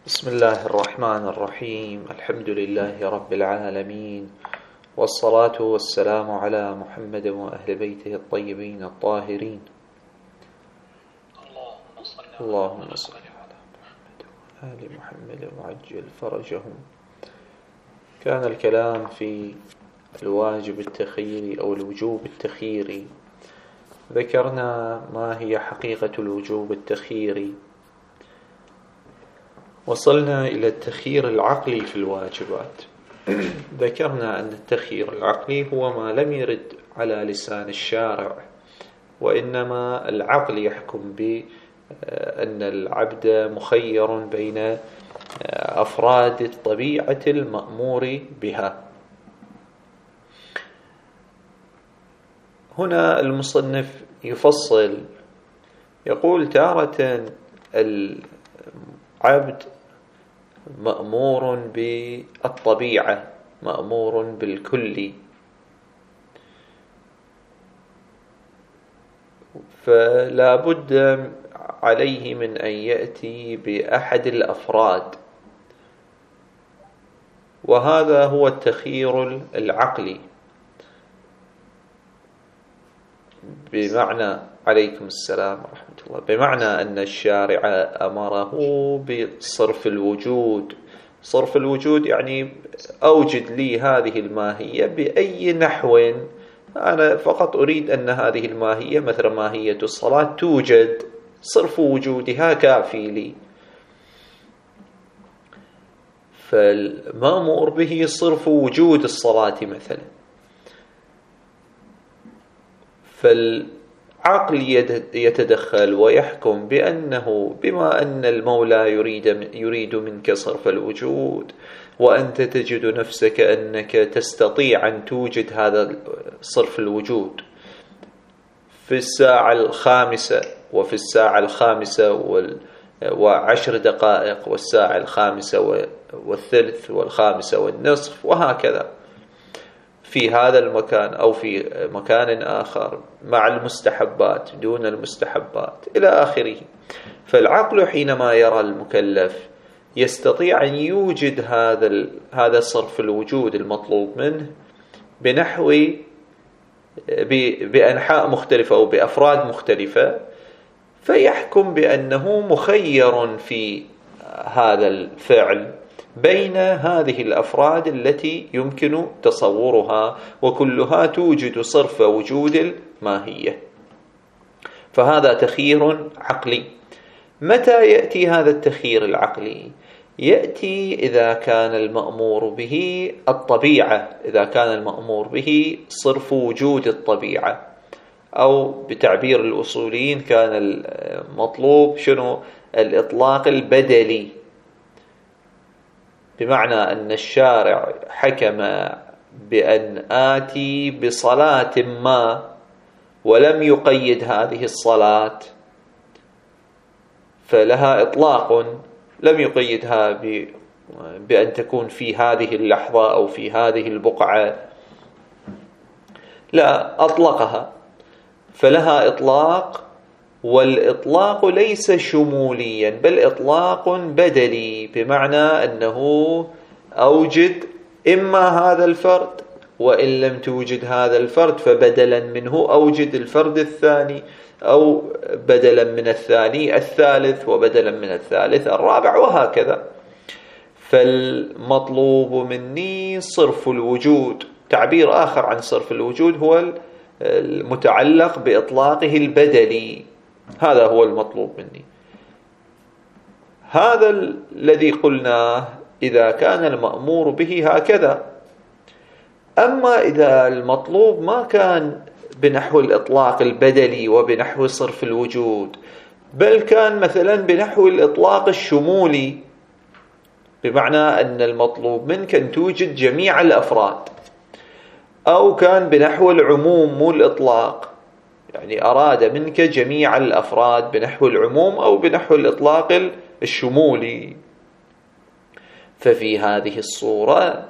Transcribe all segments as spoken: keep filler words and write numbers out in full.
بسم الله الرحمن الرحيم. الحمد لله رب العالمين، والصلاة والسلام على محمد وأهل بيته الطيبين الطاهرين. اللهم صل على محمد وآل محمد وعجل فرجهم. كان الكلام في الواجب التخييري أو الوجوب التخييري. ذكرنا ما هي حقيقة الوجوب التخييري، وصلنا إلى التخيير العقلي في الواجبات. ذكرنا أن التخيير العقلي هو ما لم يرد على لسان الشارع، وإنما العقل يحكم بأن العبد مخير بين أفراد الطبيعة المأمور بها. هنا المصنف يفصل، يقول تارة العبد مأمور بالطبيعة، مأمور بالكل، فلا بد عليه من أن يأتي بأحد الأفراد، وهذا هو التخيير العقلي. بمعنى عليكم السلام ورحمة الله بمعنى أن الشارع أمره بصرف الوجود. صرف الوجود يعني أوجد لي هذه الماهية بأي نحو. أنا فقط أريد أن هذه الماهية مثل ماهية الصلاة توجد، صرف وجودها كافي لي. فالمأمور به صرف وجود الصلاة مثلا، فالعقل يتدخل ويحكم بأنه بما أن المولى يريد يريد منك صرف الوجود، وأنت تجد نفسك أنك تستطيع أن توجد هذا صرف الوجود في الساعة الخامسة وفي الساعة الخامسة وعشر دقائق والساعة الخامسة والثلث والخامسة والنصف وهكذا، في هذا المكان أو في مكان آخر، مع المستحبات دون المستحبات إلى آخره. فالعقل حينما يرى المكلف يستطيع أن يوجد هذا هذا صرف الوجود المطلوب منه بنحو بأنحاء مختلفة أو بأفراد مختلفة، فيحكم بأنه مخير في هذا الفعل بين هذه الأفراد التي يمكن تصورها، وكلها توجد صرف وجود الماهية. فهذا تخيير عقلي. متى يأتي هذا التخيير العقلي؟ يأتي إذا كان المأمور به الطبيعة، إذا كان المأمور به صرف وجود الطبيعة، أو بتعبير الأصوليين كان المطلوب شنو؟ الإطلاق البدلي، بمعنى أن الشارع حكم بأن آتي بصلاة ما ولم يقيد هذه الصلاة، فلها إطلاق لم يقيدها بأن تكون في هذه اللحظة أو في هذه البقعة، لا، أطلقها، فلها إطلاق. والإطلاق ليس شموليا بل إطلاق بدلي، بمعنى أنه أوجد إما هذا الفرد، وإن لم توجد هذا الفرد فبدلا منه أوجد الفرد الثاني، أو بدلا من الثاني الثالث، وبدلا من الثالث الرابع، وهكذا. فالمطلوب مني صرف الوجود. تعبير آخر عن صرف الوجود هو المتعلق بإطلاقه البدلي، هذا هو المطلوب مني. هذا الذي قلناه إذا كان المأمور به هكذا. أما إذا المطلوب ما كان بنحو الإطلاق البدلي وبنحو صرف الوجود، بل كان مثلا بنحو الإطلاق الشمولي، بمعنى أن المطلوب منك أن توجد جميع الأفراد، أو كان بنحو العموم مو الإطلاق، يعني أراد منك جميع الأفراد بنحو العموم أو بنحو الإطلاق الشمولي، ففي هذه الصورة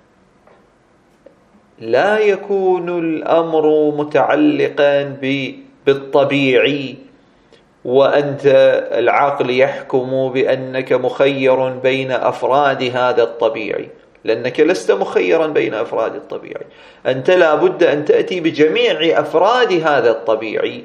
لا يكون الأمر متعلقا بالطبيعي وأنت العقل يحكم بأنك مخير بين أفراد هذا الطبيعي، لأنك لست مخيرا بين أفراد الطبيعي، أنت لا بد أن تأتي بجميع أفراد هذا الطبيعي،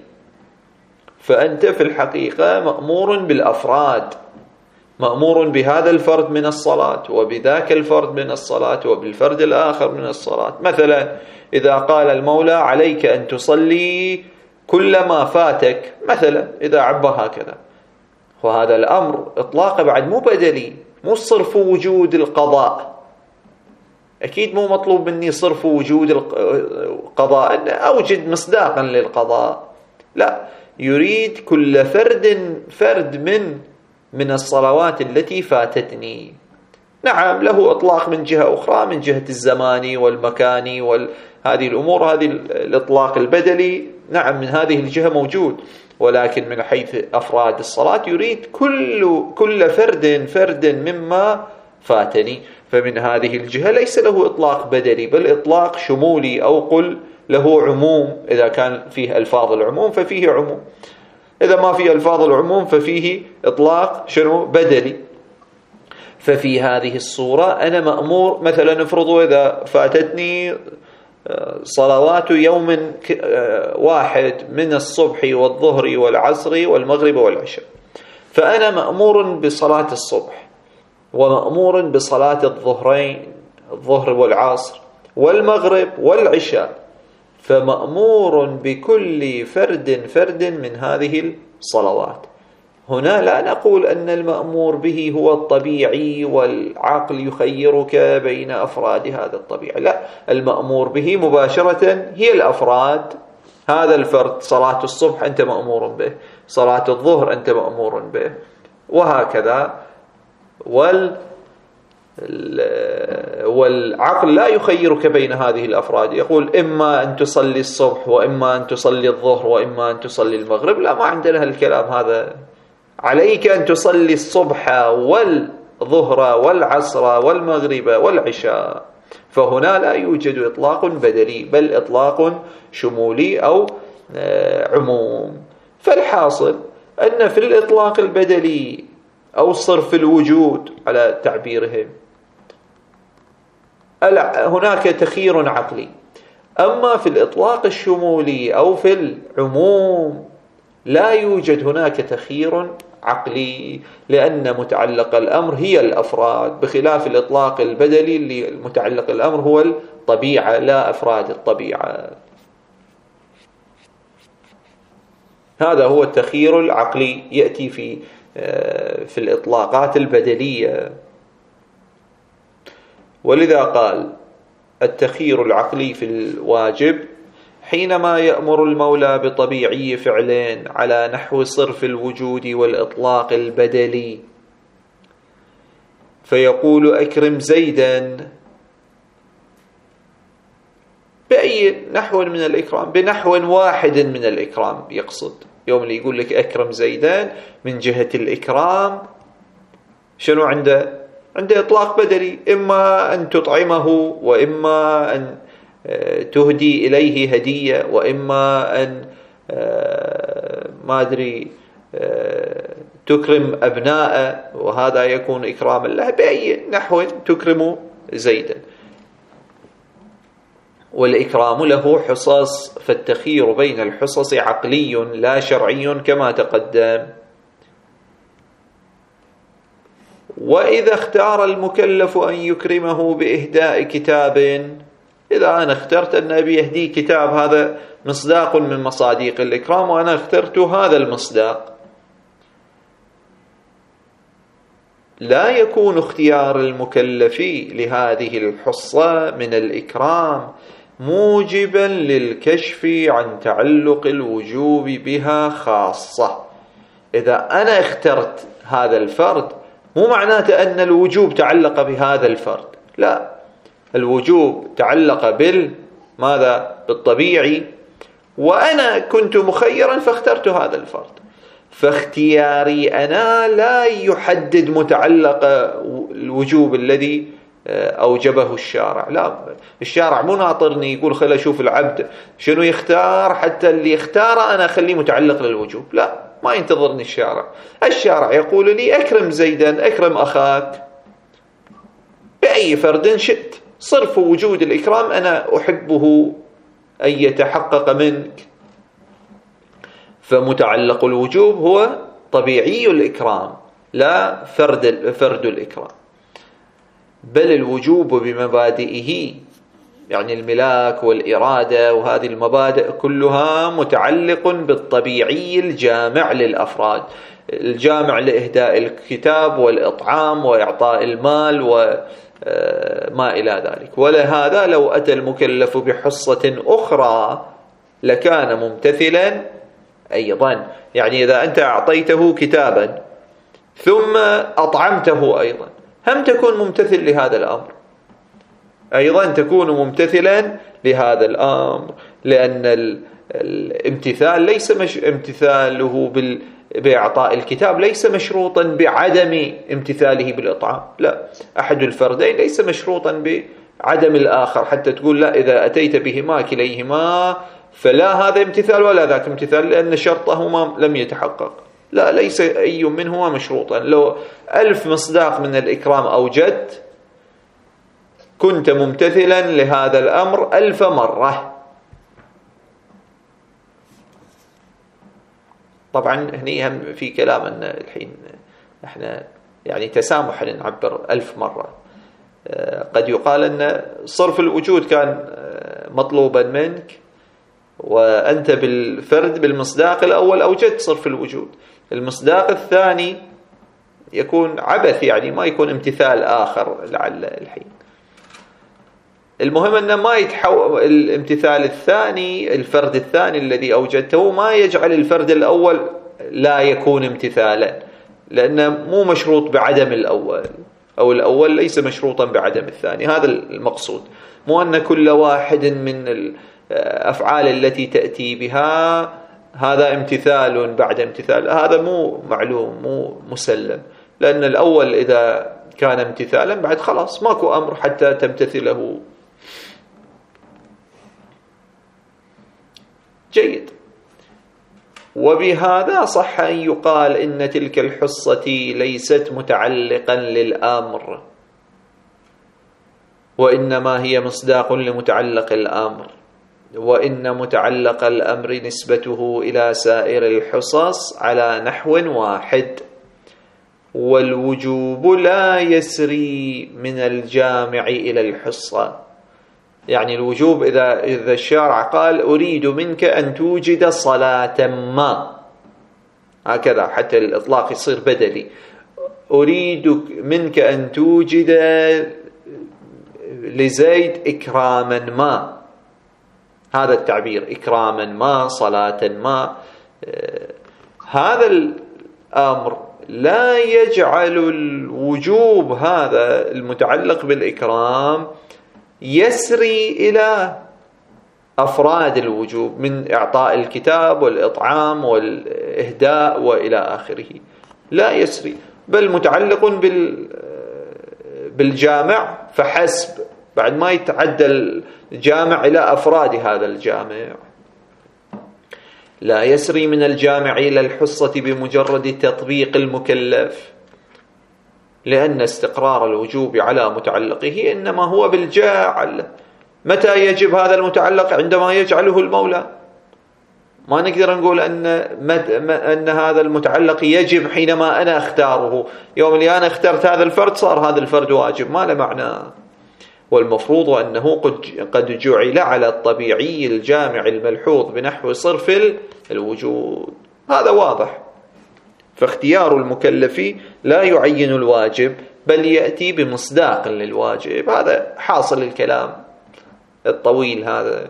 فأنت في الحقيقة مأمور بالأفراد، مأمور بهذا الفرد من الصلاة وبذاك الفرد من الصلاة وبالفرد الآخر من الصلاة. مثلا إذا قال المولى عليك أن تصلي كل ما فاتك، مثلا إذا عبر هكذا، وهذا الأمر إطلاق بعد مو بدلي، مو صرف وجود القضاء، أكيد مو مطلوب مني صرف وجود القضاء أن أوجد مصداقا للقضاء، لا، يريد كل فرد فرد من من الصلوات التي فاتتني. نعم له إطلاق من جهة أخرى، من جهة الزمان والمكان وهذه الأمور، هذه الإطلاق البدلي نعم من هذه الجهة موجود، ولكن من حيث أفراد الصلاة يريد كل كل فرد فرد مما فاتني، فمن هذه الجهة ليس له إطلاق بدلي بل إطلاق شمولي، أو قل له عموم، إذا كان فيه ألفاظ العموم ففيه عموم، إذا ما فيه ألفاظ العموم ففيه إطلاق شنو بدلي. ففي هذه الصورة أنا مأمور، مثلا افرضوا إذا فاتتني صلوات يوم واحد من الصبح والظهر والعصر والمغرب والعشاء، فأنا مأمور بصلاة الصبح ومأمور بصلاة الظهرين، الظهر والعصر والمغرب والعشاء، فمأمور بكل فرد فرد من هذه الصلوات. هنا لا نقول أن المأمور به هو الطبيعي والعقل يخيرك بين أفراد هذا الطبيعي، لا، المأمور به مباشرة هي الأفراد، هذا الفرد صلاة الصبح أنت مأمور به، صلاة الظهر أنت مأمور به، وهكذا. وال والعقل لا يخيرك بين هذه الأفراد، يقول إما أن تصلي الصبح وإما أن تصلي الظهر وإما أن تصلي المغرب، لا، ما عندنا الكلام هذا، عليك أن تصلي الصبح والظهر والعصر والمغرب والعشاء. فهنا لا يوجد إطلاق بدلي بل إطلاق شمولي أو عموم. فالحاصل أن في الإطلاق البدلي أو صرف الوجود على تعبيرهم هناك تخيير عقلي، أما في الإطلاق الشمولي أو في العموم لا يوجد هناك تخيير عقلي، لأن متعلق الأمر هي الأفراد، بخلاف الإطلاق البدلي اللي متعلق الأمر هو الطبيعة لا أفراد الطبيعة. هذا هو التخيير العقلي، يأتي في في الإطلاقات البدلية. ولذا قال التخيير العقلي في الواجب حينما يأمر المولى بطبيعي فعلين على نحو صرف الوجود والإطلاق البدلي، فيقول أكرم زيدا بأي نحو من الإكرام، بنحو واحد من الإكرام يقصد، يوم اللي يقول لك أكرم زيدان من جهة الإكرام شنو عنده؟ عنده إطلاق بدلي، إما أن تطعمه وإما أن تهدي إليه هدية وإما أن ما أدري تكرم أبناءه، وهذا يكون إكراما له، بأي نحو تكرم زيدا. والإكرام له حصص، فالتخيير بين الحصص عقلي لا شرعي كما تقدم. وإذا اختار المكلف أن يكرمه بإهداء كتاب، إذا أنا اخترت أن أبي يهدي كتاب، هذا مصداق من مصاديق الإكرام وأنا اخترت هذا المصداق، لا يكون اختيار المكلف لهذه الحصة من الإكرام موجبا للكشف عن تعلق الوجوب بها خاصة. إذا أنا اخترت هذا الفرد مو معناته أن الوجوب تعلق بهذا الفرد، لا، الوجوب تعلق بال ماذا؟ بالطبيعي، وأنا كنت مخيرا فاخترت هذا الفرد، فاختياري أنا لا يحدد متعلق الوجوب الذي أوجبه الشارع. لا، الشارع مو ناطرني يقول خل أشوف العبد شنو يختار حتى اللي يختاره أنا أخليه متعلق للوجوب. لا، ما ينتظرني الشارع. الشارع يقول لي أكرم زيدا، أكرم أخاك بأي فرد شئت، صرف وجود الإكرام أنا أحبه أن يتحقق منك. فمتعلق الوجوب هو طبيعي الإكرام، لا فرد فرد الإكرام. بل الوجوب بمبادئه، يعني الملاك والإرادة وهذه المبادئ كلها متعلق بالطبيعي الجامع للأفراد، الجامع لإهداء الكتاب والإطعام وإعطاء المال وما إلى ذلك. ولهذا لو أتى المكلف بحصة أخرى لكان ممتثلا أيضا. يعني إذا أنت أعطيته كتابا ثم أطعمته أيضا، هم تكون ممتثل لهذا الأمر، أيضا تكون ممتثلا لهذا الأمر، لأن الامتثال ليس مش امتثاله بال بإعطاء الكتاب ليس مشروطا بعدم امتثاله بالإطعام. لا، أحد الفردين ليس مشروطا بعدم الآخر حتى تقول لا إذا أتيت بهما كليهما فلا هذا امتثال ولا ذاك امتثال لأن شرطهما لم يتحقق. لا، ليس أي منهما مشروطا. لو ألف مصداق من الإكرام أوجدت كنت ممتثلا لهذا الأمر ألف مرة. طبعا هني هم في كلام أن الحين احنا يعني تسامح نعبر ألف مرة. قد يقال أن صرف الوجود كان مطلوبا منك وأنت بالفرد بالمصداق الأول أوجدت صرف الوجود، المصداق الثاني يكون عبث، يعني ما يكون امتثال آخر لعل الحين. المهم أنه ما يتحول الامتثال الثاني، الفرد الثاني الذي أوجدته ما يجعل الفرد الأول لا يكون امتثالا، لأنه مو مشروط بعدم الأول، أو الأول ليس مشروطا بعدم الثاني. هذا المقصود، مو أن كل واحد من الأفعال التي تأتي بها هذا امتثال بعد امتثال، هذا مو معلوم مو مسلم، لأن الأول إذا كان امتثالا بعد خلاص ماكو أمر حتى تمتثله. جيد. وبهذا صح أن يقال إن تلك الحصة ليست متعلقا للأمر، وإنما هي مصداق لمتعلق الأمر، وإن متعلق الأمر نسبته إلى سائر الحصص على نحو واحد، والوجوب لا يسري من الجامع إلى الحصة. يعني الوجوب إذا إذا الشارع قال أريد منك أن توجد صلاة ما، هكذا حتى الإطلاق يصير بدلي، أريد منك أن توجد لزيد إكراما ما، هذا التعبير إكراما ما، صلاة ما. هذا الأمر لا يجعل الوجوب هذا المتعلق بالإكرام يسري إلى أفراد الوجوب من إعطاء الكتاب والإطعام والإهداء وإلى آخره، لا يسري، بل متعلق بال بالجامع فحسب، بعد ما يتعدى الجامع إلى أفراد هذا الجامع. لا يسري من الجامع إلى الحصة بمجرد تطبيق المكلف، لأن استقرار الوجوب على متعلقه إنما هو بالجاعل. متى يجب هذا المتعلق؟ عندما يجعله المولى. ما نقدر نقول أن, أن هذا المتعلق يجب حينما أنا أختاره، يوم اللي أنا اخترت هذا الفرد صار هذا الفرد واجب، ما له معنى. والمفروض أنه قد جعل على الطبيعي الجامع الملحوظ بنحو صرف الوجود، هذا واضح. فاختيار المكلف لا يعين الواجب بل يأتي بمصداق للواجب، هذا حاصل الكلام الطويل هذا.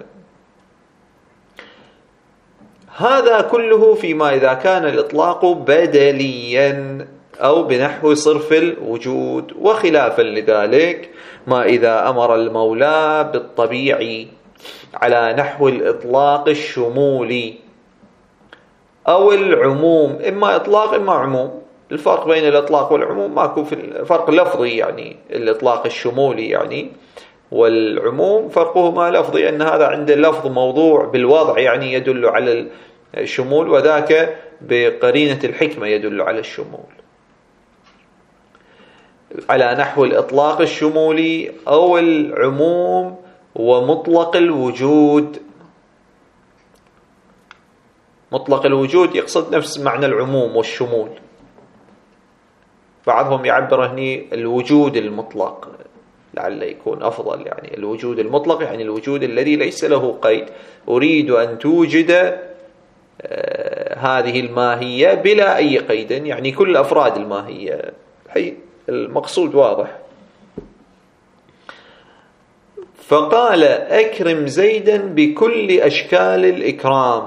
هذا كله فيما إذا كان الإطلاق بدليا أو بنحو صرف الوجود، وخلافا لذلك ما إذا أمر المولى بالطبيعي على نحو الإطلاق الشمولي أو العموم، إما إطلاق إما عموم، الفرق بين الإطلاق والعموم ماكو، في فرق لفظي يعني الإطلاق الشمولي يعني والعموم فرقهما لفظي، أن هذا عند اللفظ موضوع بالوضع يعني يدل على الشمول، وذاك بقرينة الحكمة يدل على الشمول، على نحو الإطلاق الشمولي أو العموم ومطلق الوجود. مطلق الوجود يقصد نفس معنى العموم والشمول، بعضهم يعبر هني الوجود المطلق لعل يكون أفضل، يعني الوجود المطلق يعني الوجود الذي ليس له قيد، أريد أن توجد آه هذه الماهية بلا أي قيد، يعني كل أفراد الماهية، حي المقصود واضح. فقال أكرم زيدا بكل أشكال الإكرام،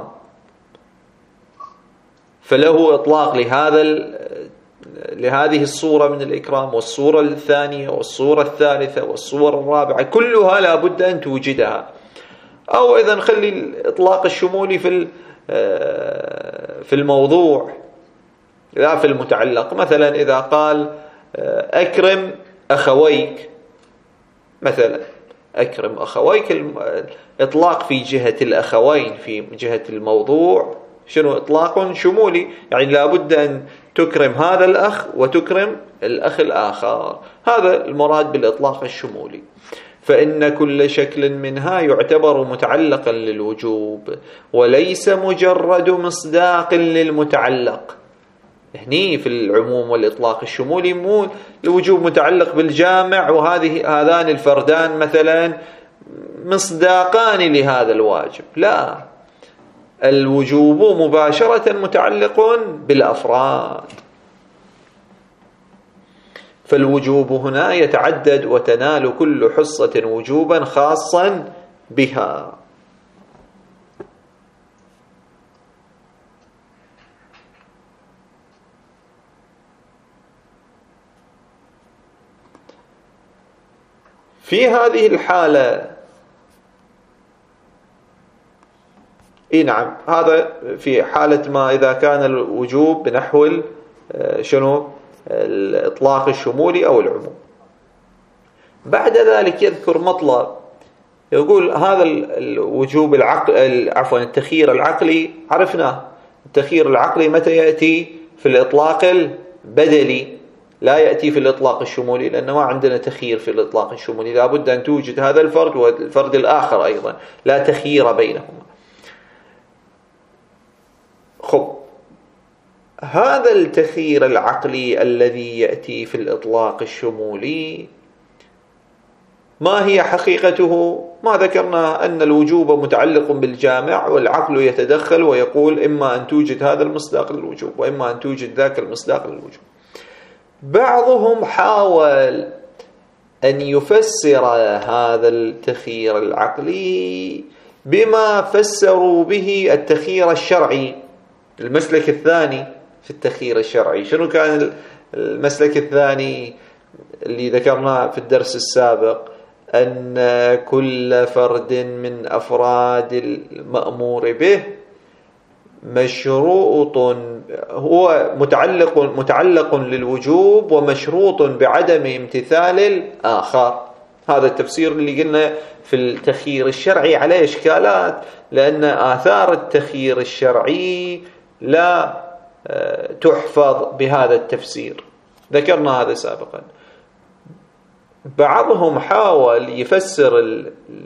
فله إطلاق لهذا لهذه الصورة من الإكرام، والصورة الثانية والصورة الثالثة والصورة الرابعة كلها لا بد أن توجدها. أو إذا نخلي الإطلاق الشمولي في في الموضوع لا في المتعلق، مثلا إذا قال أكرم أخويك مثلا، أكرم أخويك الإطلاق في جهة الأخوين في جهة الموضوع شنو؟ إطلاق شمولي، يعني لا بد أن تكرم هذا الأخ وتكرم الأخ الآخر، هذا المراد بالإطلاق الشمولي. فإن كل شكل منها يعتبر متعلقا للوجوب وليس مجرد مصداق للمتعلق. هني في العموم والإطلاق الشمولي مو الوجوب متعلق بالجامع وهذه هذان الفردان مثلا مصداقان لهذا الواجب، لا، الوجوب مباشرة متعلق بالأفراد. فالوجوب هنا يتعدد وتنال كل حصة وجوبا خاصا بها. في هذه الحالة اي نعم، هذا في حالة ما إذا كان الوجوب بنحو شنو الإطلاق الشمولي أو العموم. بعد ذلك يذكر مطلب، يقول هذا الوجوب العقل عفوا التخيير العقلي عرفناه. التخيير العقلي متى يأتي؟ في الإطلاق البدلي، لا يأتي في الإطلاق الشمولي، لأنه ما عندنا تخيير في الإطلاق الشمولي، لا بد أن توجد هذا الفرد والفرد الآخر أيضا، لا تخيير بينهما. خب، هذا التخيير العقلي الذي يأتي في الإطلاق الشمولي ما هي حقيقته؟ ما ذكرنا أن الوجوب متعلق بالجامع والعقل يتدخل ويقول إما أن توجد هذا المصداق للوجوب وإما أن توجد ذاك المصداق للوجوب. بعضهم حاول أن يفسر هذا التخيير العقلي بما فسروا به التخيير الشرعي، المسلك الثاني في التخيير الشرعي. شنو كان المسلك الثاني اللي ذكرناه في الدرس السابق؟ أن كل فرد من أفراد المأمور به مشروط، هو متعلق متعلق للوجوب ومشروط بعدم امتثال الآخر. هذا التفسير اللي قلنا في التخيير الشرعي عليه إشكالات، لأن آثار التخيير الشرعي لا تحفظ بهذا التفسير، ذكرنا هذا سابقا. بعضهم حاول يفسر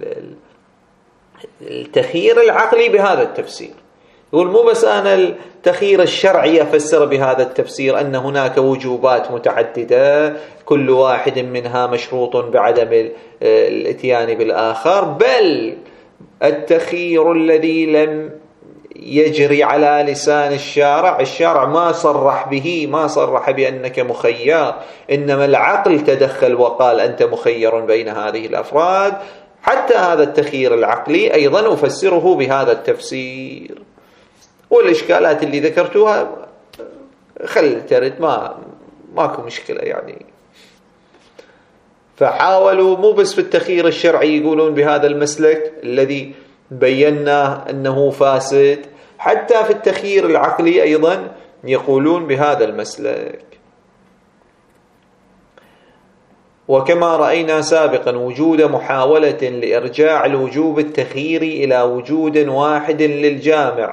التخيير العقلي بهذا التفسير، يقول مو بس أنا التخيير الشرعي أفسر بهذا التفسير أن هناك وجوبات متعددة كل واحد منها مشروط بعدم الاتيان بالآخر، بل التخيير الذي لم يجري على لسان الشارع، الشارع ما صرح به، ما صرح بأنك مخير، إنما العقل تدخل وقال أنت مخير بين هذه الأفراد. حتى هذا التخيير العقلي أيضا أفسره بهذا التفسير. والإشكالات اللي ذكرتوها خل ترد، ما ماكو مشكلة يعني. فحاولوا مو بس في التخيير الشرعي يقولون بهذا المسلك الذي بينا أنه فاسد، حتى في التخيير العقلي أيضا يقولون بهذا المسلك. وكما رأينا سابقا وجود محاولة لإرجاع الوجوب التخييري إلى وجود واحد للجامع،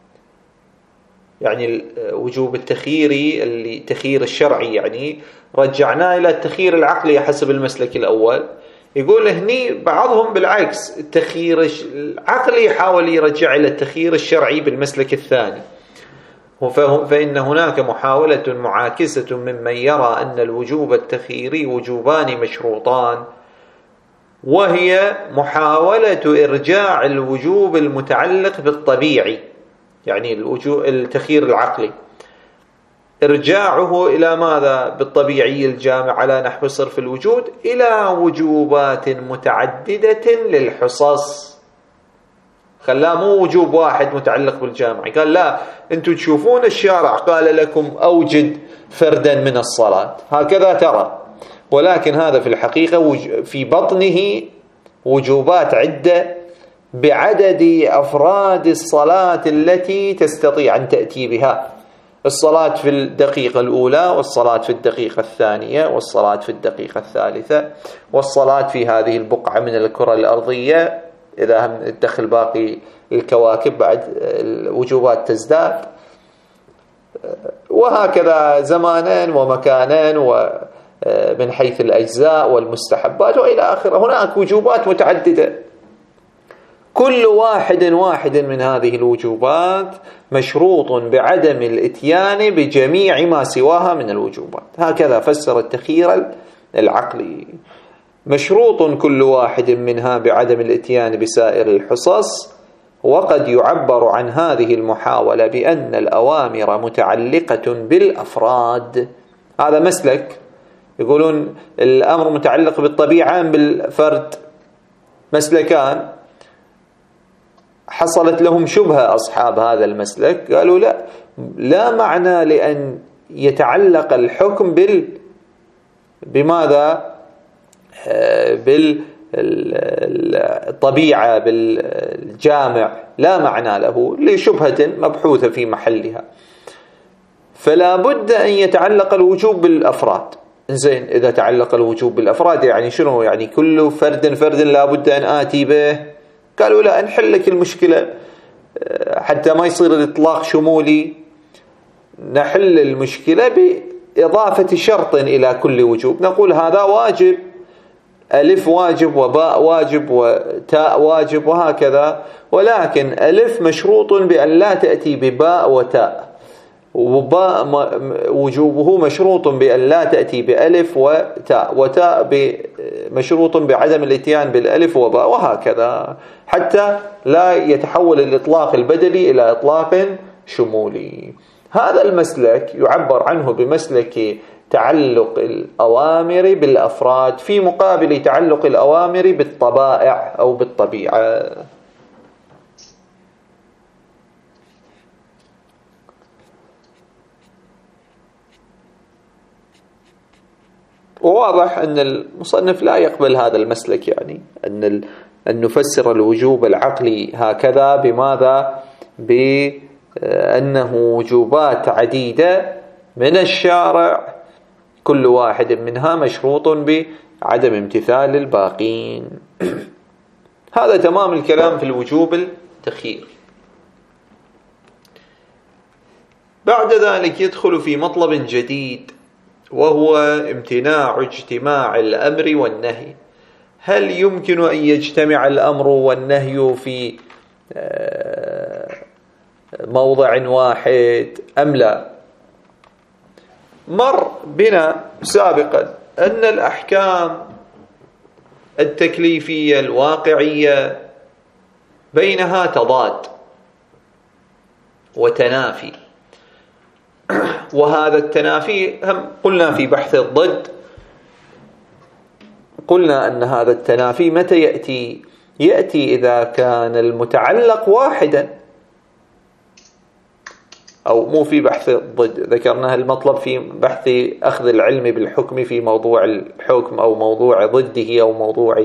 يعني وجوب التخييري التخيير الشرعي يعني رجعناه إلى التخيير العقلي حسب المسلك الأول. يقول هني بعضهم بالعكس التخيير العقلي يحاول يرجع إلى التخيير الشرعي بالمسلك الثاني، فإن هناك محاولة معاكسة ممن يرى أن الوجوب التخييري وجوبان مشروطان، وهي محاولة إرجاع الوجوب المتعلق بالطبيعي، يعني التخيير العقلي إرجاعه إلى ماذا؟ بالطبيعي الجامع على نحو صرف الوجود إلى وجوبات متعددة للحصص. خلاه مو وجوب واحد متعلق بالجامع، قال لا أنتم تشوفون الشارع قال لكم أوجد فردا من الصلاة هكذا ترى، ولكن هذا في الحقيقة في بطنه وجوبات عدة بعدد أفراد الصلاة التي تستطيع أن تأتي بها: الصلاة في الدقيقة الأولى، والصلاة في الدقيقة الثانية، والصلاة في الدقيقة الثالثة، والصلاة في هذه البقعة من الكرة الأرضية، إذا هم تدخل باقي الكواكب بعد الوجوبات تزداد، وهكذا زمانا ومكانا ومن حيث الأجزاء والمستحبات وإلى آخره. هناك وجوبات متعددة، كل واحد واحد من هذه الوجوبات مشروط بعدم الاتيان بجميع ما سواها من الوجوبات. هكذا فسر التخيير العقلي: مشروط كل واحد منها بعدم الاتيان بسائر الحصص. وقد يعبر عن هذه المحاولة بأن الأوامر متعلقة بالأفراد. هذا مسلك، يقولون الأمر متعلق بالطبيعة بالفرد. مسلكان حصلت لهم شبهة أصحاب هذا المسلك، قالوا لا لا معنى لأن يتعلق الحكم بال بماذا بالطبيعة بالجامع، لا معنى له لشبهة مبحوثة في محلها، فلا بد أن يتعلق الوجوب بالأفراد. زين، إذا تعلق الوجوب بالأفراد يعني شنو؟ يعني كل فرد فرد لا بد أن آتي به. قالوا لا، نحل لك المشكلة حتى ما يصير الإطلاق شمولي، نحل المشكلة بإضافة شرط إلى كل وجوب. نقول هذا واجب، ألف واجب وباء واجب وتاء واجب وهكذا، ولكن ألف مشروط بأن لا تأتي بباء وتاء، وباء وجوبه مشروط بأن لا تأتي بألف وتاء، وتاء مشروط بعدم الاتيان بالألف وباء، وهكذا حتى لا يتحول الإطلاق البدلي إلى إطلاق شمولي. هذا المسلك يعبر عنه بمسلك تعلق الأوامر بالأفراد في مقابل تعلق الأوامر بالطبائع أو بالطبيعة. وواضح أن المصنف لا يقبل هذا المسلك، يعني أن أن نفسر الوجوب العقلي هكذا بماذا؟ بأنه وجوبات عديدة من الشارع كل واحد منها مشروط بعدم امتثال الباقين. هذا تمام الكلام في الوجوب التخيير. بعد ذلك يدخل في مطلب جديد، وهو امتناع اجتماع الأمر والنهي. هل يمكن أن يجتمع الأمر والنهي في موضع واحد أم لا؟ مر بنا سابقا أن الأحكام التكليفية الواقعية بينها تضاد وتنافي، وهذا التنافي هم قلنا في بحث الضد، قلنا أن هذا التنافي متى يأتي؟ يأتي إذا كان المتعلق واحدا، أو مو في بحث الضد، ذكرنا المطلب في بحث أخذ العلم بالحكم في موضوع الحكم أو موضوع ضده أو موضوع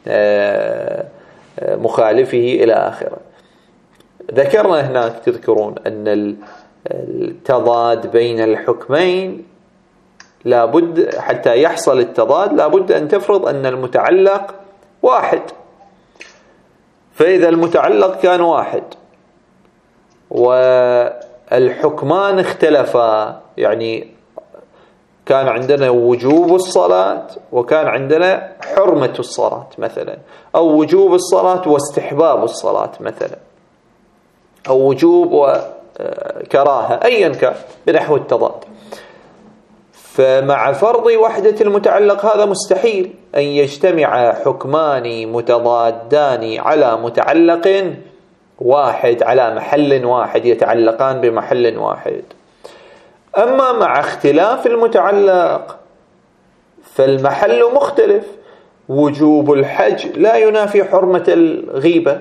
مخالفه إلى آخره. ذكرنا هناك تذكرون أن التضاد بين الحكمين لابد حتى يحصل التضاد لابد أن تفرض أن المتعلق واحد. فإذا المتعلق كان واحد والحكمان اختلفا، يعني كان عندنا وجوب الصلاة وكان عندنا حرمة الصلاة مثلا، أو وجوب الصلاة واستحباب الصلاة مثلا، أو وجوب وكراهة، أيا كان بنحو التضاد. فمع فرض وحدة المتعلق هذا مستحيل أن يجتمع حكمان متضادان على متعلق واحد على محل واحد، يتعلقان بمحل واحد. أما مع اختلاف المتعلق فالمحل مختلف. وجوب الحج لا ينافي حرمة الغيبة.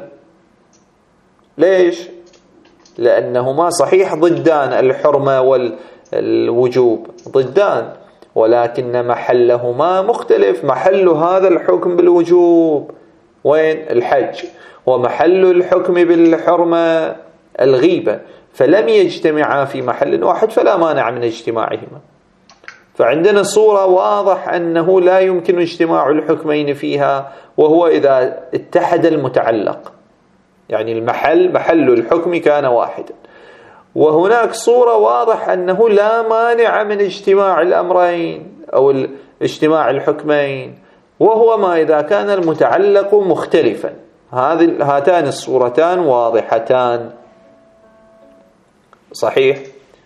ليش؟ لأنهما صحيح ضدان، الحرمة والوجوب ضدان، ولكن محلهما مختلف. محل هذا الحكم بالوجوب وين؟ الحج، ومحل الحكم بالحرمة الغيبة، فلم يجتمعا في محل واحد فلا مانع من اجتماعهما. فعندنا صورة واضح أنه لا يمكن اجتماع الحكمين فيها، وهو إذا اتحد المتعلق، يعني المحل محل الحكم كان واحدا. وهناك صورة واضح أنه لا مانع من اجتماع الأمرين أو اجتماع الحكمين، وهو ما إذا كان المتعلق مختلفا. هذه هاتان الصورتان واضحتان. صحيح.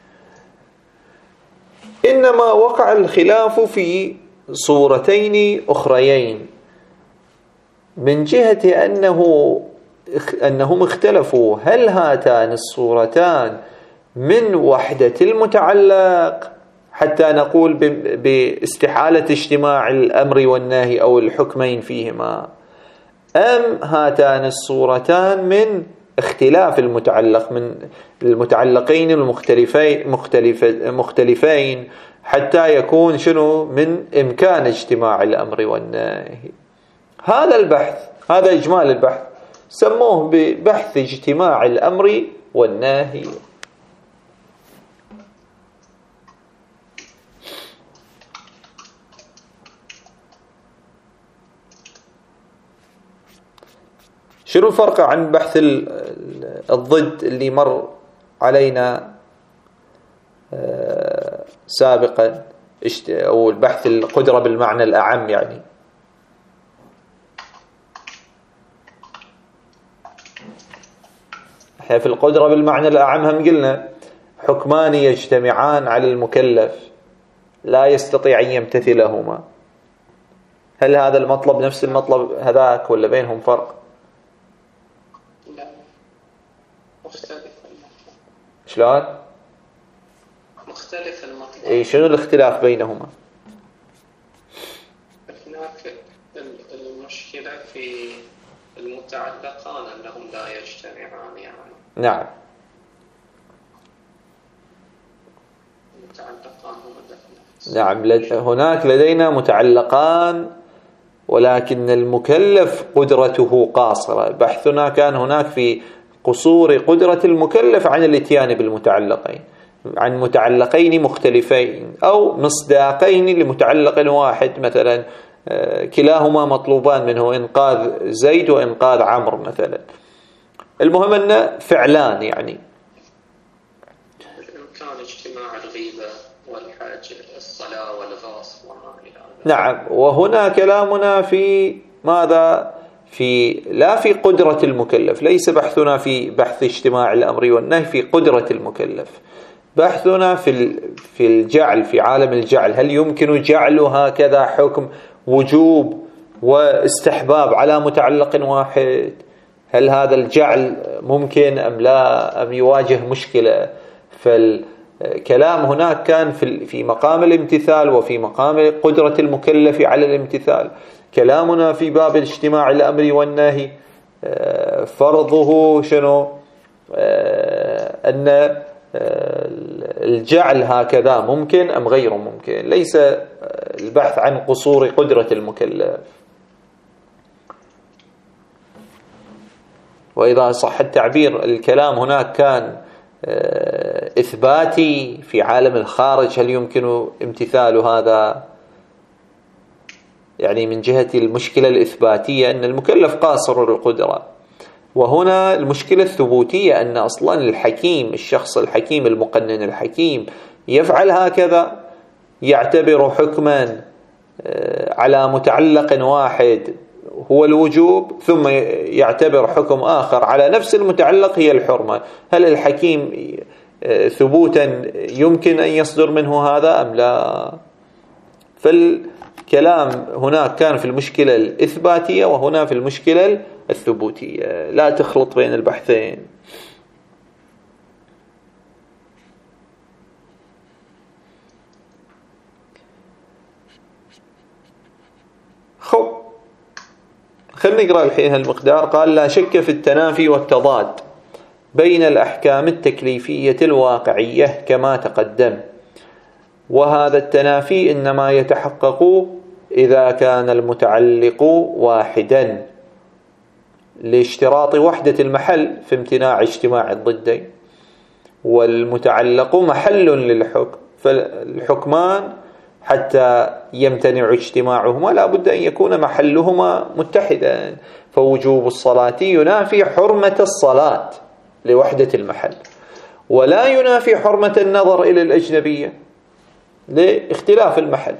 إنما وقع الخلاف في صورتين أخريين، من جهة أنه أنهم اختلفوا هل هاتان الصورتان من وحدة المتعلق حتى نقول باستحالة اجتماع الأمر والنهي أو الحكمين فيهما، أم هاتان الصورتان من اختلاف المتعلق، من المتعلقين المختلفين مختلفين حتى يكون شنو من إمكان اجتماع الأمر والنهي. هذا البحث، هذا إجمال البحث، سموه ببحث اجتماع الأمر والنهي. شنو الفرق عن بحث الضد اللي مر علينا سابقا، أو البحث القدرة بالمعنى الأعم؟ يعني احنا في القدرة بالمعنى الأعم هم قلنا حكمان يجتمعان على المكلف لا يستطيع أن يمتثلهما. هل هذا المطلب نفس المطلب هذاك ولا بينهم فرق؟ لا، مختلف المطلب. شلون؟ مختلف المطلب. اي شنو الاختلاف بينهما؟ هناك المشكلة في المتعلقان أنهم لا يجتمعان يعني. نعم. المتعلقان هم الذين. نعم، لد... هناك لدينا متعلقان ولكن المكلف قدرته قاصرة. بحثنا كان هناك في قصور قدرة المكلف عن الاتيان بالمتعلقين، عن متعلقين مختلفين أو مصداقين لمتعلق واحد، مثلا كلاهما مطلوبان منه، إنقاذ زيد وإنقاذ عمرو مثلا. المهم أن فعلان، يعني بإمكان اجتماع الغيبة والحاج، الصلاة والغاص وما إلى ذلك. نعم. وهنا كلامنا في ماذا؟ في لا في قدرة المكلف. ليس بحثنا في بحث اجتماع الأمر والنهي في قدرة المكلف، بحثنا في في الجعل، في عالم الجعل. هل يمكن جعل هكذا حكم وجوب واستحباب على متعلق واحد؟ هل هذا الجعل ممكن أم لا، أم يواجه مشكلة؟ فالكلام هناك كان في في مقام الامتثال وفي مقام قدرة المكلف على الامتثال. كلامنا في باب اجتماع الأمر والنهي فرضه شنو؟ أن الجعل هكذا ممكن أم غير ممكن، ليس البحث عن قصور قدرة المكلف. وإذا صح التعبير، الكلام هناك كان إثباتي في عالم الخارج، هل يمكن امتثال هذا؟ يعني من جهة المشكلة الإثباتية أن المكلف قاصر القدرة، وهنا المشكلة الثبوتية أن أصلا الحكيم، الشخص الحكيم المقنن الحكيم يفعل هكذا، يعتبر حكما على متعلق واحد هو الوجوب، ثم يعتبر حكم آخر على نفس المتعلق هي الحرمة. هل الحكيم ثبوتا يمكن أن يصدر منه هذا أم لا؟ فالكلام هناك كان في المشكلة الإثباتية وهنا في المشكلة الثبوتية، لا تخلط بين البحثين. خب خلينا نقرأ الحين هالمقدار. قال: لا شك في التنافي والتضاد بين الأحكام التكليفية الواقعية كما تقدم، وهذا التنافي إنما يتحقق إذا كان المتعلق واحدا لاشتراط وحدة المحل في امتناع اجتماع الضدين، والمتعلق محل للحكم، فالحكمان حتى يمتنع اجتماعهما لا بد أن يكون محلهما متحدا. فوجوب الصلاة ينافي حرمة الصلاة لوحدة المحل، ولا ينافي حرمة النظر إلى الأجنبية لاختلاف المحل،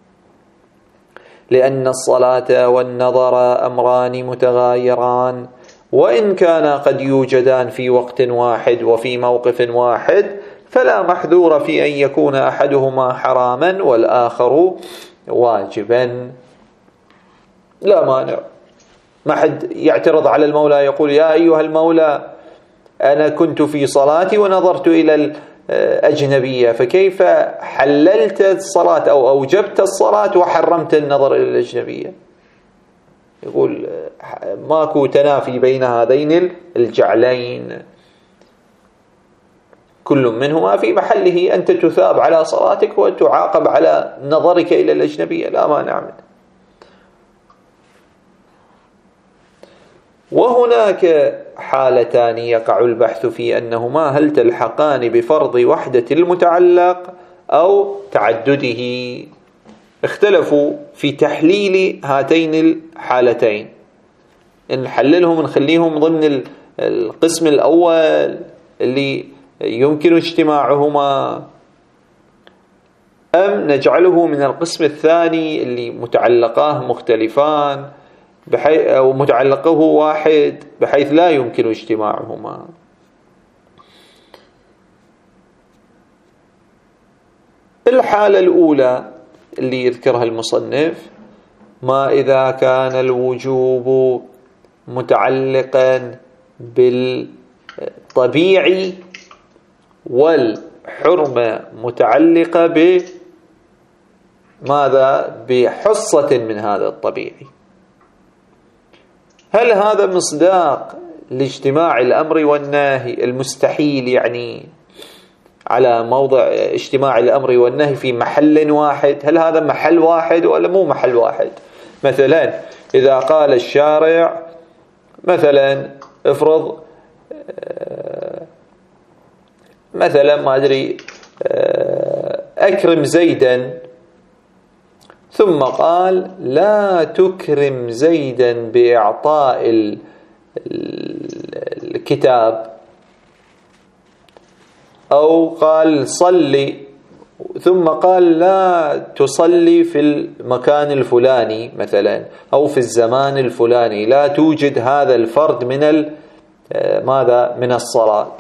لأن الصلاة والنظر أمران متغايران، وإن كانا قد يوجدان في وقت واحد وفي موقف واحد، فلا محذور في أن يكون أحدهما حراما والآخر واجبا. لا مانع، ما حد يعترض على المولى يقول: يا أيها المولى أنا كنت في صلاتي ونظرت إلى الأجنبية، فكيف حللت الصلاة أو أوجبت الصلاة وحرمت النظر إلى الأجنبية؟ يقول ماكو تنافي بين هذين الجعلين، كل منهما في محله، أنت تثاب على صلاتك وتعاقب على نظرك إلى الأجنبية، لا مانع منه. وهناك حالتان يقع البحث في أنهما هل تلحقان بفرض وحدة المتعلق أو تعدده. اختلفوا في تحليل هاتين الحالتين، إن نحللهم نخليهم ضمن القسم الأول اللي يمكن اجتماعهما، أم نجعله من القسم الثاني اللي متعلقاه مختلفان بحيث أو متعلقه واحد بحيث لا يمكن اجتماعهما. الحالة الأولى اللي يذكرها المصنف: ما إذا كان الوجوب متعلقا بالطبيعي والحرمة متعلقة بماذا؟ بحصة من هذا الطبيعي. هل هذا مصداق لاجتماع الأمر والنهي المستحيل، يعني على موضع اجتماع الأمر والنهي في محل واحد؟ هل هذا محل واحد ولا مو محل واحد؟ مثلا إذا قال الشارع مثلا افرض مثلا ما أدري أكرم زيدا، ثم قال لا تكرم زيدا بإعطاء الكتاب، أو قال صلي ثم قال لا تصلي في المكان الفلاني مثلا، أو في الزمان الفلاني، لا توجد هذا الفرد من ماذا؟ من الصلاة.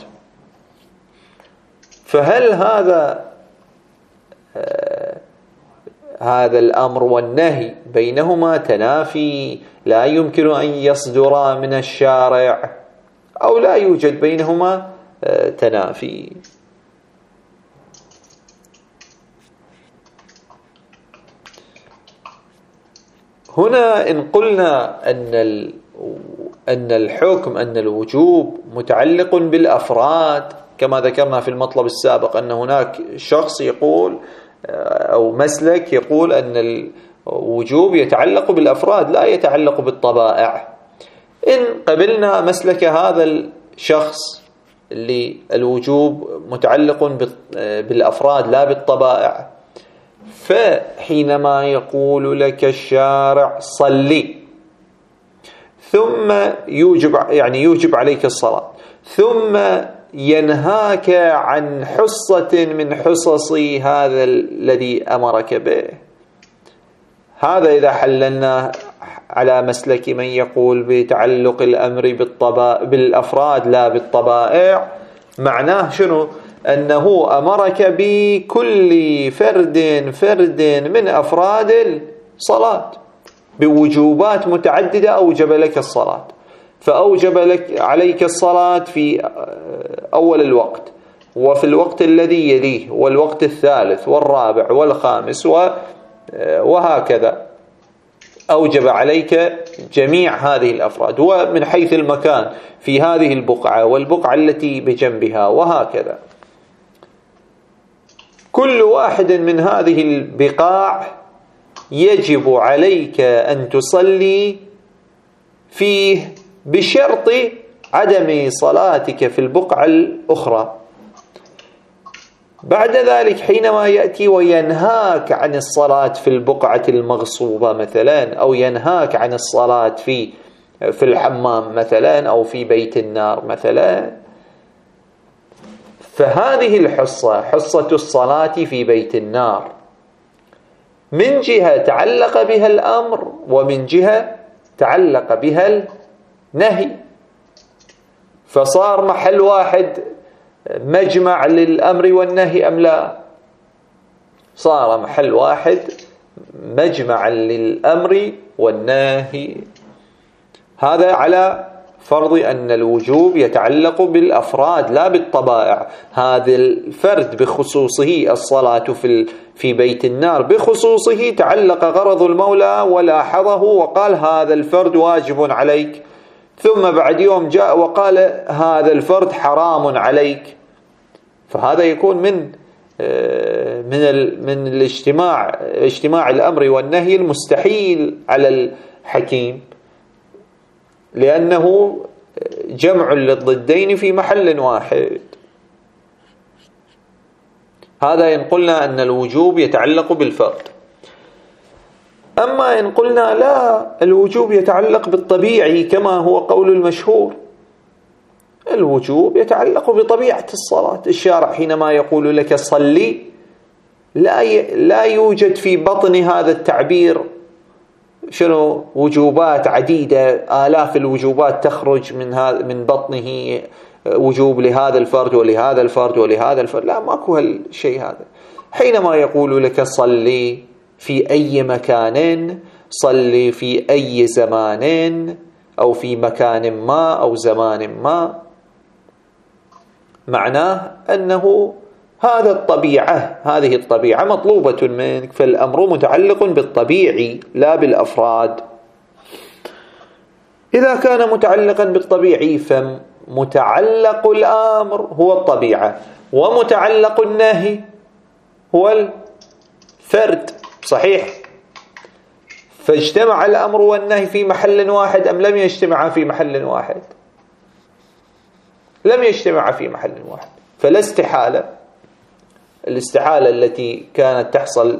فهل هذا هذا الأمر والنهي بينهما تنافي لا يمكن أن يصدر من الشارع، أو لا يوجد بينهما تنافي؟ هنا إن قلنا أن أن الحكم أن الوجوب متعلق بالأفراد كما ذكرنا في المطلب السابق، أن هناك شخص يقول أو مسلك يقول أن الوجوب يتعلق بالأفراد لا يتعلق بالطبائع. إن قبلنا مسلك هذا الشخص اللي الوجوب متعلق بالأفراد لا بالطبائع. فحينما يقول لك الشارع صلي، ثم يوجب يعني يوجب عليك الصلاة، ثم ينهاك عن حصة من حصص هذا الذي أمرك به، هذا إذا حللنا على مسلك من يقول بتعلق الأمر بالطبائع بالأفراد لا بالطبائع، معناه شنو؟ أنه أمرك بكل فرد فرد من أفراد الصلاة بوجوبات متعددة، أوجب لك الصلاة، فأوجب لك عليك الصلاة في أول الوقت، وفي الوقت الذي يليه، والوقت الثالث والرابع والخامس وهكذا، أوجب عليك جميع هذه الأفراد، ومن حيث المكان في هذه البقعة والبقعة التي بجنبها وهكذا. كل واحد من هذه البقاع يجب عليك أن تصلي فيه بشرط عدم صلاتك في البقعة الأخرى. بعد ذلك حينما يأتي وينهاك عن الصلاة في البقعة المغصوبة مثلا، أو ينهاك عن الصلاة في في الحمام مثلا، أو في بيت النار مثلا، فهذه الحصة حصة الصلاة في بيت النار من جهة تعلق بها الأمر، ومن جهة تعلق بها النهي، فصار محل واحد مجمع للأمر والنهي أم لا؟ صار محل واحد مجمع للأمر والنهي. هذا على فرض أن الوجوب يتعلق بالأفراد لا بالطبائع. هذا الفرد بخصوصه الصلاة في في بيت النار بخصوصه تعلق غرض المولى ولاحظه وقال هذا الفرد واجب عليك، ثم بعد يوم جاء وقال هذا الفرد حرام عليك، فهذا يكون من من من الاجتماع اجتماع الأمر والنهي المستحيل على الحكيم، لأنه جمع للضدين في محل واحد. هذا إن قلنا أن الوجوب يتعلق بالفرد. أما إن قلنا لا، الوجوب يتعلق بالطبيعي كما هو قول المشهور، الوجوب يتعلق بطبيعة الصلاة. الشارع حينما يقول لك صلي لا ي... لا يوجد في بطن هذا التعبير شنو وجوبات عديدة، آلاف الوجوبات تخرج من هذا من بطنه، وجوب لهذا الفرد ولهذا الفرد ولهذا الفرد، لا، ماكو هالشيء هذا. حينما يقول لك صلي في أي مكان، صلي في أي زمان أو في مكان ما أو زمان ما، معناه أنه هذا الطبيعة هذه الطبيعة مطلوبة منك، فالأمر متعلق بالطبيعي لا بالأفراد. إذا كان متعلقا بالطبيعي فمتعلق الأمر هو الطبيعة، ومتعلق النهي هو الفرد، صحيح؟ فاجتمع الأمر والنهي في محل واحد أم لم يجتمع في محل واحد؟ لم يجتمع في محل واحد، فلا استحالة. الاستحالة التي كانت تحصل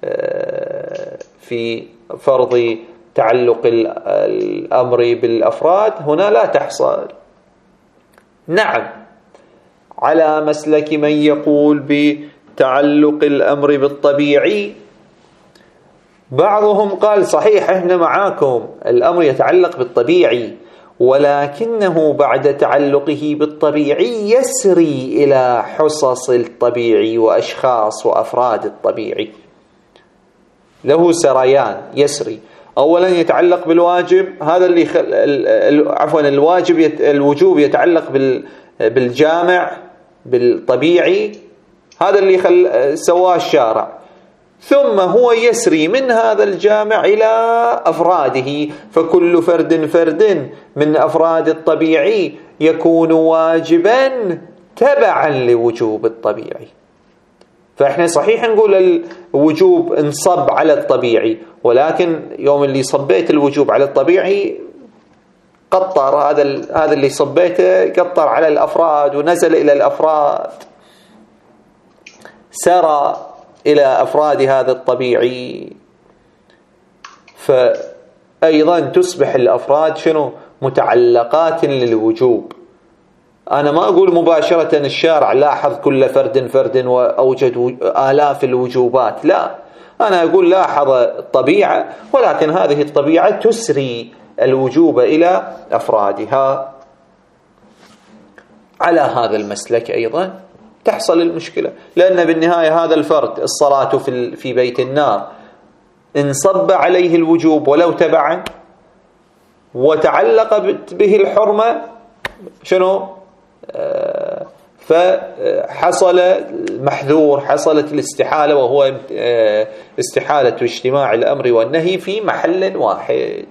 في فرض تعلق الأمر بالأفراد هنا لا تحصل. نعم، على مسلك من يقول بتعلق الأمر بالطبيعي، بعضهم قال صحيح احنا معاكم، الأمر يتعلق بالطبيعي، ولكنه بعد تعلقه بالطبيعي يسري إلى حصص الطبيعي وأشخاص وأفراد الطبيعي، له سريان يسري. أولا يتعلق بالواجب، هذا اللي خل... عفوا الواجب يت... الوجوب يتعلق بال... بالجامع بالطبيعي، هذا اللي خل... سواه الشارع، ثم هو يسري من هذا الجامع إلى أفراده، فكل فرد فرد من أفراد الطبيعي يكون واجبا تبعا لوجوب الطبيعي. فإحنا صحيح نقول الوجوب انصب على الطبيعي، ولكن يوم اللي صبيت الوجوب على الطبيعي قطر، هذا هذا اللي صبيته قطر على الأفراد ونزل إلى الأفراد، سرى إلى أفراد هذا الطبيعي، فأيضا تصبح الأفراد شنو؟ متعلقات للوجوب. أنا ما أقول مباشرة الشارع لاحظ كل فرد فرد وأوجد آلاف الوجوبات، لا، أنا أقول لاحظ الطبيعة، ولكن هذه الطبيعة تسري الوجوب إلى أفرادها. على هذا المسلك أيضا تحصل المشكلة، لأن بالنهاية هذا الفرد الصلاة في في بيت النار انصب عليه الوجوب ولو تبعا، وتعلق به الحرمة شنو؟ آه فحصل المحذور، حصلت الاستحالة، وهو آه استحالة اجتماع الأمر والنهي في محل واحد.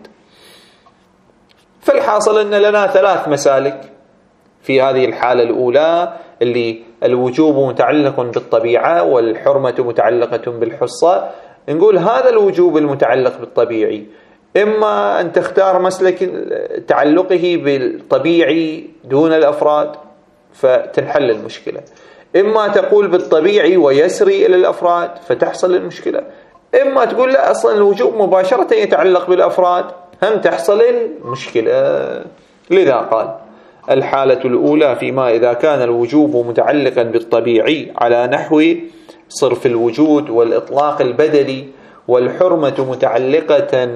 فالحاصل أن لنا ثلاث مسالك في هذه الحالة الأولى، اللي الوجوب متعلق بالطبيعة والحرمة متعلقة بالحصة. نقول هذا الوجوب المتعلق بالطبيعي إما أن تختار مسلك تعلقه بالطبيعي دون الأفراد فتنحل المشكلة، إما تقول بالطبيعي ويسري إلى الأفراد فتحصل المشكلة، إما تقول لا، أصلا الوجوب مباشرة يتعلق بالأفراد هم تحصل المشكلة. لذا قال الحالة الأولى فيما إذا كان الوجوب متعلقا بالطبيعي على نحو صرف الوجود والإطلاق البدلي، والحرمة متعلقة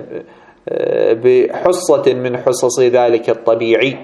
بحصة من حصص ذلك الطبيعي.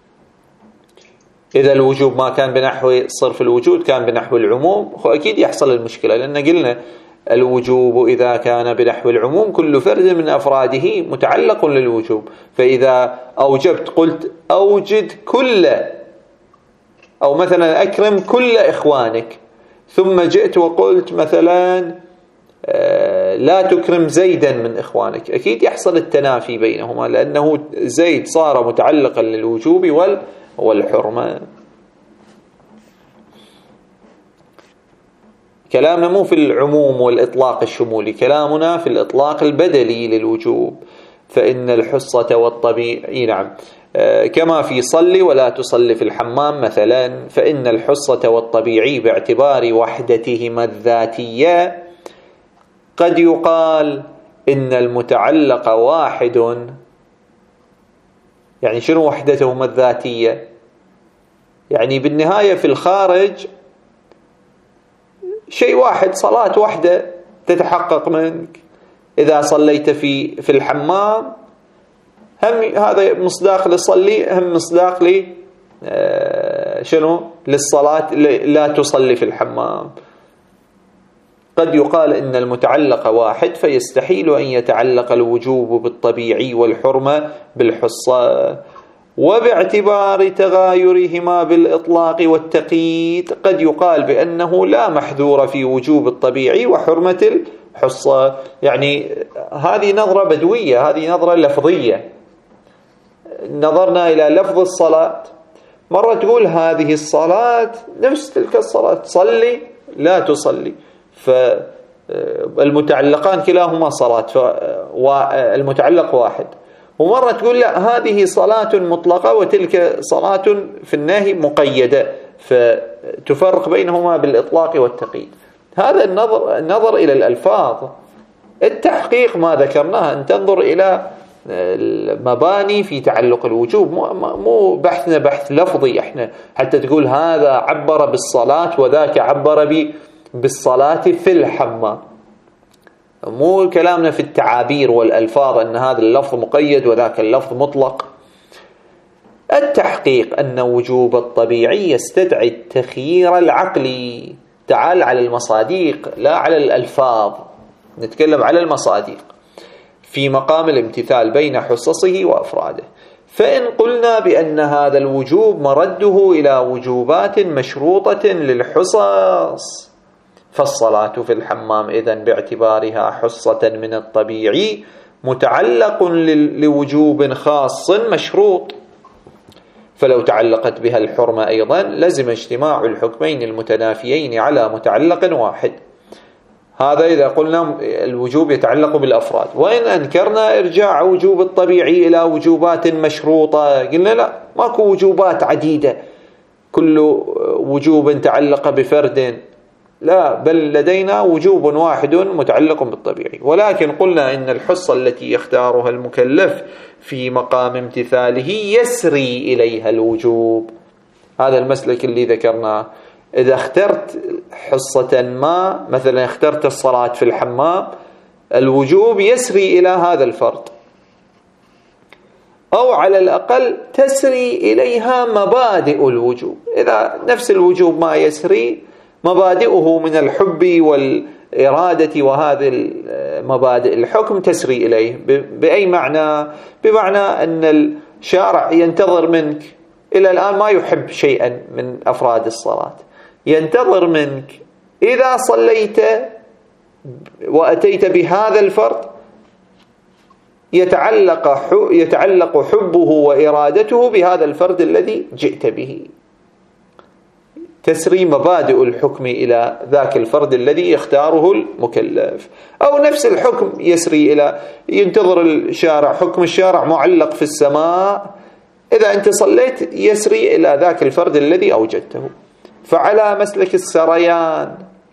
إذا الوجوب ما كان بنحو صرف الوجود كان بنحو العموم، أكيد يحصل المشكلة، لأن قلنا الوجوب إذا كان بنحو العموم كل فرد من أفراده متعلق للوجوب، فإذا أوجبت قلت أوجد كل، أو مثلا أكرم كل إخوانك، ثم جئت وقلت مثلا لا تكرم زيدا من إخوانك، أكيد يحصل التنافي بينهما، لأنه زيد صار متعلقا للوجوب والحرمة. كلامنا مو في العموم والإطلاق الشمولي، كلامنا في الإطلاق البدلي للوجوب. فإن الحصة والطبيعي نعم كما في صلي ولا تصلي في الحمام مثلا، فإن الحصة والطبيعي باعتبار وحدتهما الذاتية قد يقال إن المتعلق واحد. يعني شنو وحدتهما الذاتية؟ يعني بالنهاية في الخارج شيء واحد، صلاة واحدة تتحقق منك. إذا صليت في في الحمام هم هذا مصداق للصلي، هم مصداق لي آه شنو للصلاة لا تصلي في الحمام. قد يقال إن المتعلق واحد فيستحيل أن يتعلق الوجوب بالطبيعي والحرمة بالحصة. وباعتبار تغايرهما بالإطلاق والتقييد قد يقال بأنه لا محذور في وجوب الطبيعي وحرمة الحصة. يعني هذه نظرة بدوية، هذه نظرة لفظية. نظرنا إلى لفظ الصلاة، مرة تقول هذه الصلاة نفس تلك الصلاة، تصلي لا تصلي، فالمتعلقان كلاهما صلاة والمتعلق واحد. ومرة تقول لا هذه صلاة مطلقة وتلك صلاة في النهي مقيدة، فتفرق بينهما بالإطلاق والتقييد. هذا النظر النظر إلى الألفاظ. التحقيق ما ذكرناه أن تنظر إلى المباني في تعلق الوجوب، مو بحثنا بحث لفظي احنا حتى تقول هذا عبر بالصلاة وذاك عبر بالصلاة في الحمام. مو كلامنا في التعابير والألفاظ أن هذا اللفظ مقيد وذاك اللفظ مطلق. التحقيق أن وجوب الطبيعي يستدعي التخيير العقلي. تعال على المصاديق لا على الألفاظ، نتكلم على المصاديق في مقام الامتثال بين حصصه وأفراده. فإن قلنا بأن هذا الوجوب مرده إلى وجوبات مشروطة للحصص، فالصلاة في الحمام إذن باعتبارها حصة من الطبيعي متعلق لوجوب خاص مشروط، فلو تعلقت بها الحرمة أيضا لزم اجتماع الحكمين المتنافيين على متعلق واحد. هذا إذا قلنا الوجوب يتعلق بالأفراد. وإن أنكرنا إرجاع وجوب الطبيعي إلى وجوبات مشروطة، قلنا لا، ماكو وجوبات عديدة كل وجوب تعلق بفرد، لا، بل لدينا وجوب واحد متعلق بالطبيعي. ولكن قلنا إن الحصة التي يختارها المكلف في مقام امتثاله يسري إليها الوجوب. هذا المسلك اللي ذكرناه. إذا اخترت حصة ما، مثلا اخترت الصلاة في الحمام، الوجوب يسري إلى هذا الفرد، أو على الأقل تسري إليها مبادئ الوجوب. إذا نفس الوجوب ما يسري مبادئه من الحب والإرادة وهذه مبادئ الحكم تسري إليه. بأي معنى؟ بمعنى أن الشارع ينتظر منك، إلى الآن ما يحب شيئا من أفراد الصلاة، ينتظر منك إذا صليت وأتيت بهذا الفرد يتعلق يتعلق حبه وإرادته بهذا الفرد الذي جئت به. تسري مبادئ الحكم إلى ذاك الفرد الذي يختاره المكلف. أو نفس الحكم يسري إلى، ينتظر الشارع، حكم الشارع معلق في السماء، إذا أنت صليت يسري إلى ذاك الفرد الذي أوجدته. فعلى مسلك السريان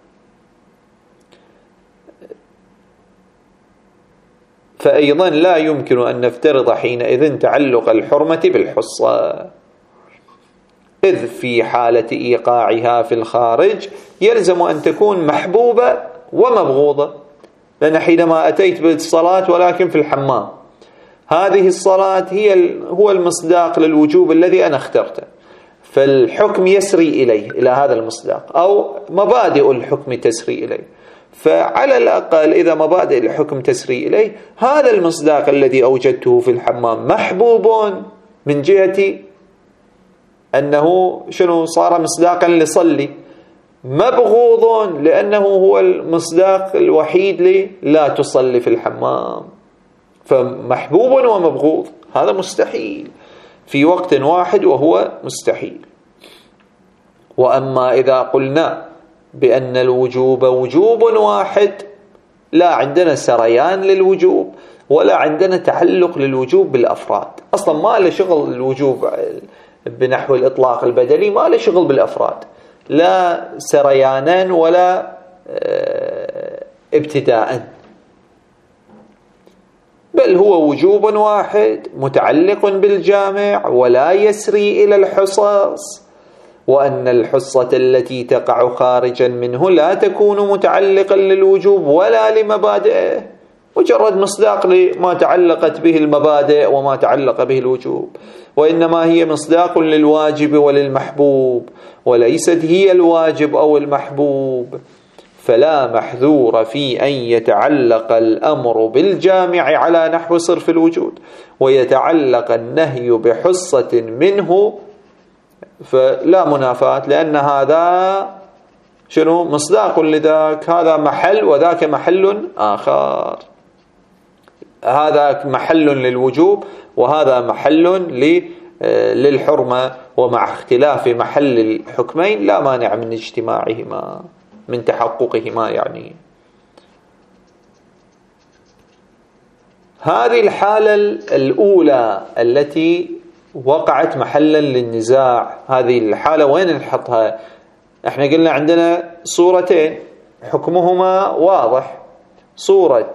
فأيضا لا يمكن أن نفترض حينئذ تعلق الحرمة بالحصة، إذ في حالة إيقاعها في الخارج يلزم أن تكون محبوبة ومبغوضة. لأن حينما أتيت بالصلاة ولكن في الحمام، هذه الصلاة هي هو المصداق للوجوب الذي أنا اخترته، فالحكم يسري إليه إلى هذا المصداق، أو مبادئ الحكم تسري إليه. فعلى الأقل إذا مبادئ الحكم تسري إليه، هذا المصداق الذي أوجدته في الحمام محبوب من جهة أنه شنو صار مصداقا لصلي، مبغوض لأنه هو المصداق الوحيد لي لا تصلي في الحمام. فمحبوب ومبغوض هذا مستحيل في وقت واحد، وهو مستحيل. وأما إذا قلنا بأن الوجوب وجوب واحد، لا عندنا سريان للوجوب ولا عندنا تعلق للوجوب بالأفراد. أصلا ما له شغل الوجوب بنحو الإطلاق البدلي، ما له شغل بالأفراد، لا سريانا ولا ابتداء، بل هو وجوب واحد متعلق بالجامع ولا يسري إلى الحصص. وأن الحصة التي تقع خارجا منه لا تكون متعلقا للوجوب ولا لمبادئه، مجرد مصداق لما تعلقت به المبادئ وما تعلق به الوجوب، وإنما هي مصداق للواجب وللمحبوب، وليست هي الواجب أو المحبوب. فلا محذور في أن يتعلق الأمر بالجامع على نحو صرف الوجود، ويتعلق النهي بحصة منه، فلا منافاة، لأن هذا شنو مصداق لذاك، هذا محل وذاك محل آخر، هذا محل للوجوب وهذا محل للحرمة، ومع اختلاف محل الحكمين لا مانع من اجتماعهما، من تحققهما. يعني هذه الحالة الأولى التي وقعت محلا للنزاع، هذه الحالة وين نحطها؟ احنا قلنا عندنا صورتين حكمهما واضح، صورة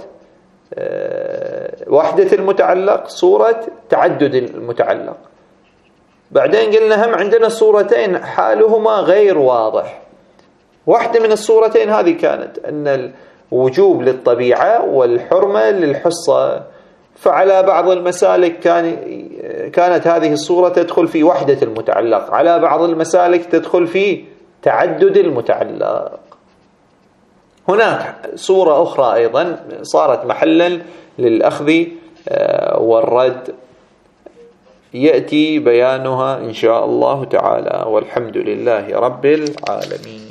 وحدة المتعلق، صورة تعدد المتعلق. بعدين قلنا هم عندنا صورتين حالهما غير واضح. واحدة من الصورتين هذه كانت أن الوجوب للطبيعة والحرمة للحصة، فعلى بعض المسالك كان كانت هذه الصورة تدخل في وحدة المتعلق، على بعض المسالك تدخل في تعدد المتعلق. هناك صورة أخرى أيضا صارت محلا للأخذ والرد، يأتي بيانها إن شاء الله تعالى، والحمد لله رب العالمين.